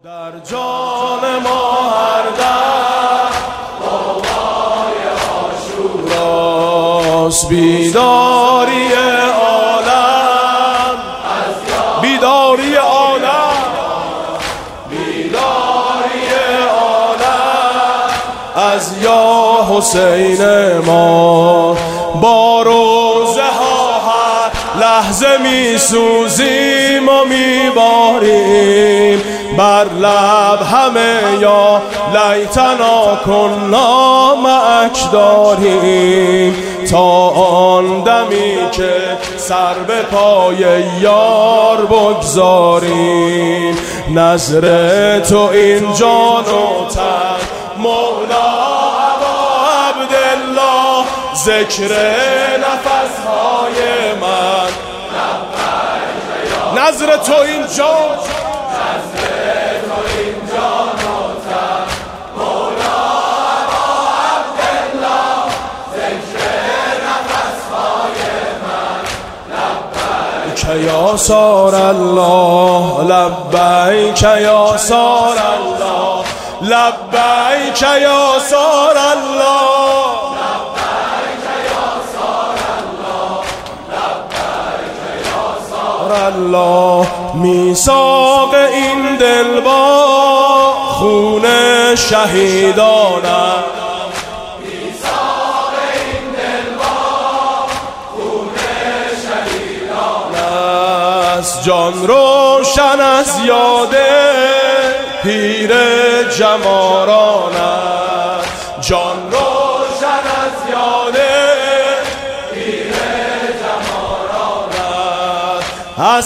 در جان ما هر دم بابای عاشوراست، بیداری عالم، بیداری عالم، بیداری عالم از یا حسین ما. با روزه ها هر لحظه می سوزیم و می باریم، بر لب همه یا لیتنا کنا معک داریم، تا آن دمی که سر به پای یار بگذاریم. نظر تو این جان و تن مولا ابا عبدالله، ذکر نفسهای من نظر تو این جان، یا سار الله لبیک یا سار الله، لبیک یا سار الله، لبیک یا سار الله، لبیک یا سار الله. میثاق این دل با خون شهیدانم، جان روشن از یاد پیر جمارانم، جان روشن از یاد پیر جمارانم. از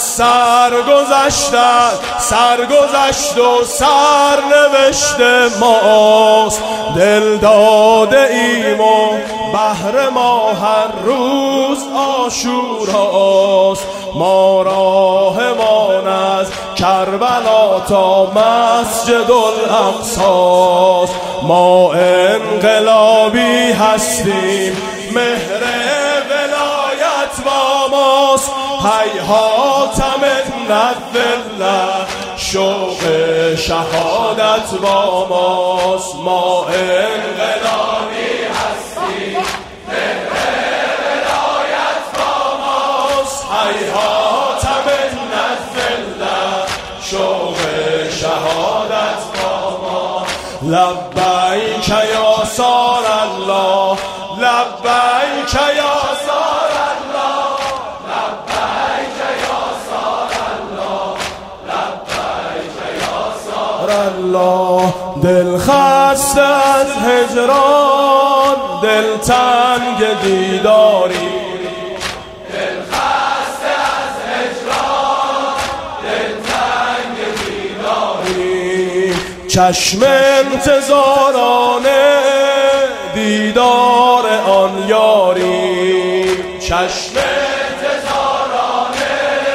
سرگذشت و سرنوشت ماست، دل داده ایم و بهر ما هر روز عاشوراست. ما راهمان از کربلا تا مسجد الاقصاست، ما انقلابی هستیم مهر ولایت با ماست. هیهات من الله شوق شهادت با ماست، ما انقلابی هستیم مهر ولایت با ماست. هیهات من الله شوق شهادت با ما. لبیک یا سار الله، لبیک یا سار الله، لبیک یا سار الله، لبیک یا سار الله. دل خسته از هجران، دل تنگ دیداری، چشم انتظارانه دیدار آن یاریم، چشم انتظارانه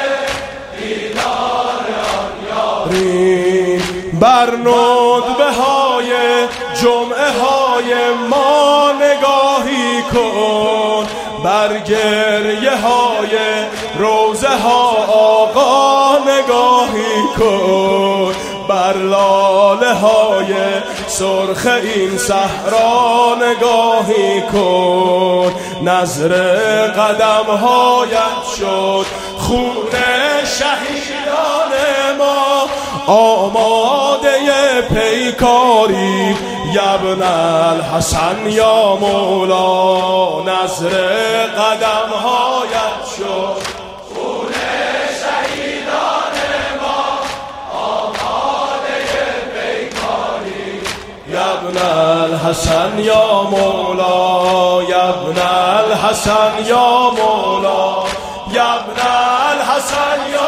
دیدار آن یاریم. بر ندبه های جمعه های ما نگاهی کن، بر گریه های روزه ها آقا نگاهی کن، بر لاله های سرخ این صحرا نگاهی کن. نظر قدم هایت شد خون شهیدان ما، آماده پیکاری ابن الحسن یا مولا. نظر قدم هایت شد خون شهیدان ما، آماده پیکاری ابن الحسن یا مولا، ابن الحسن یا مولا، ابن الحسن یا